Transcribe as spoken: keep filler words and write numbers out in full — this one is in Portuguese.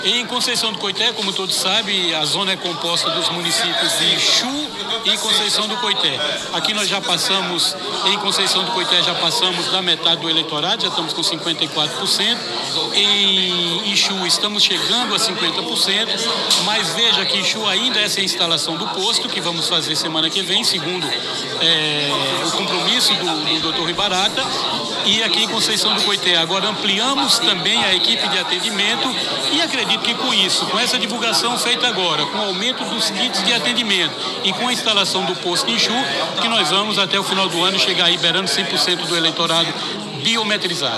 Em Conceição do Coité, como todos sabem, a zona é composta dos municípios de Ichu e Conceição do Coité. Aqui nós já passamos, em Conceição do Coité já passamos da metade do eleitorado, já estamos com cinquenta e quatro por cento. Em Ichu estamos chegando a cinquenta por cento, mas veja que Ichu ainda é sem instalação do posto, que vamos fazer semana que vem, segundo é, o compromisso do, do doutor Rui Barata. E aqui em Conceição do Coité agora ampliamos também a equipe de atendimento e acredito que com isso, com essa divulgação feita agora, com o aumento dos kits de atendimento e com a instalação do posto em Ichu, que nós vamos até o final do ano chegar aí beirando cem por cento do eleitorado biometrizado.